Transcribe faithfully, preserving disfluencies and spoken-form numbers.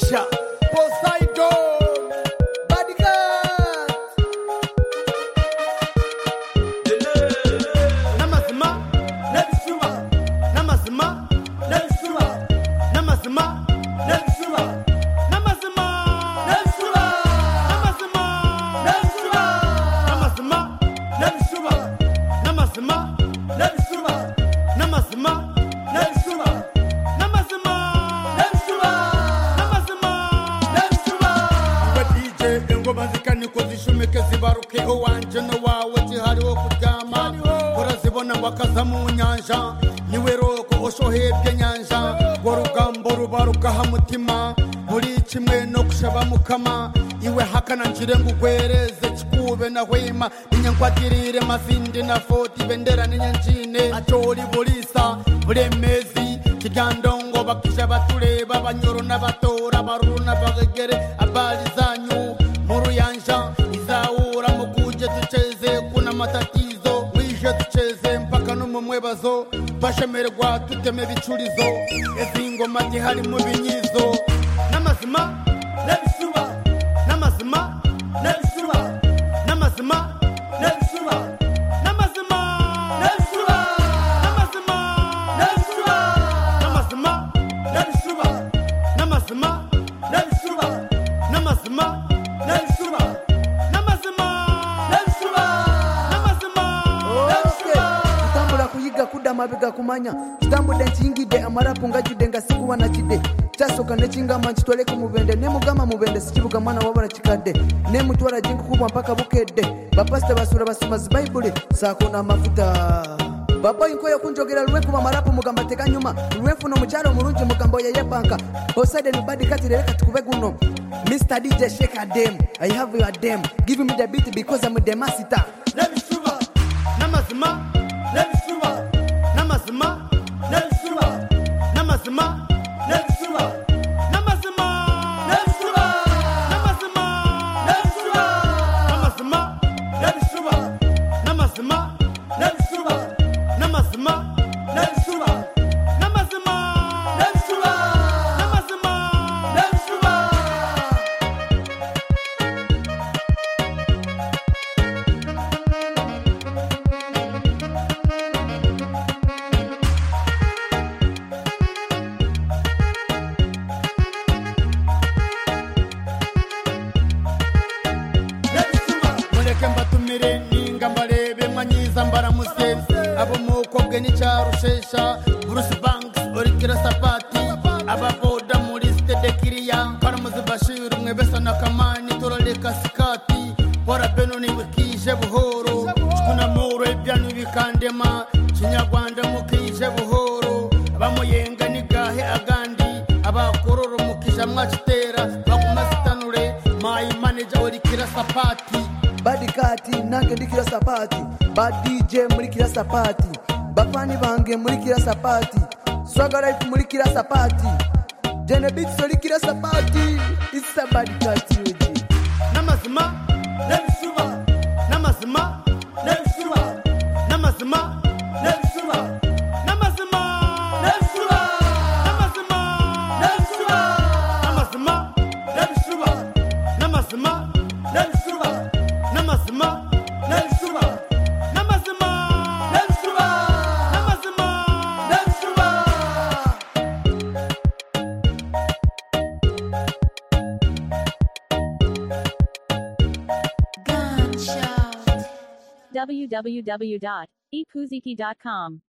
Sha Poseidon Bodyguard Namazima Nebisuma Namazima Nebisuma Namazima Nebisuma Namazima Nebisuma Namazima Nebisuma Namazima Nebisuma Namazima Nebisuma Namazima Bazikani kozishumeke zibaruke owanje no wawe tihariho kuryama urazibona wakaza mu nyanja niwe roko oshohebye nyanja gorugambo rubaruka hamutima muri kimwe no kushaba mukama iwe hakana njire ngugwereze kikube na hwema ninyankwatirire mazindi na foti bendera ninyanjine atori bolisa buremezi kigandongo bakisha batureba banyoro n'abatora baruna bagegere abali zanyu Muru yanja izaura mukuje tucheze kuna matatizo wije tucheze mpaka no mumwebazo bashemerwa tuteme bichurizo ezingo mati hari mu binyizo namazima nebisuba namazima nebisuba namazima nebisuba namazima nebisuba namazima nebisuba namazima nebisuba namazima nebisuba namazima Nebisuma Namazima Nebisuma Namazima Nebisuma Kitambula kuyiga kuda mabiga kumanya Kitambude nchingide amarapu ngajide ngasikuwa na chide Chasoka nechinga manchi twale kumubende Nemu gama mubende sichibuga mana wabara chikade Nemu tuwara jingu kubwa mpaka bukede Bapaste basura basumazi baibuli Sako na mafuta Baba inkoyo kunjogera luweku wa marapu mugamba teka nyuma Luwefu no mcharo murunji mugambo ya yepanka Hosede nubadi kati leleka tukubeguno Mister D J shake a dem I have your dem Give me the beat because I'm the master Nebisuma Namazima Nebisuma Namazima Nebisuma Namazima Nebisuma Namazima Nebisuma Namazima Nebisuma Namazima Nebisuma Namazima Nebisuma Namazima Nebisuma Namazima Nebisuma Namazima Nebisuma Mbatumire ninga mbarebe mwanyiza mbaramuse abo mukobwe n'icarushesha Bruce Banks orikira sapati ababoda muri stade kiriya karamuze Bashir umwe besa na kamani toroleka sikati bora benoni wikije buhoro kuna muro ibyanu bikandema kinyarwanda mukije buhoro abamuyenga nigahe agandi abakororo mukija mwachitera bakumasitanure my manager orikira sapati Badi kati nange ndikira sapati Bad D J muri kira sapati Bafani bange muri kira sapati Swagger life muri kira sapati Jene beats muri kira sapati It's a bad kati uji Namazima Nebisuma Namazima Nebisuma Namazima Nebisuma Namazima Nebisuma Namazima Nebisuma Namazima Nebisuma Namazima Nebisuma Namazima Nebisuma Namazima Nebisuma Namazima Nebisuma Gunshot w w w dot e puziki dot com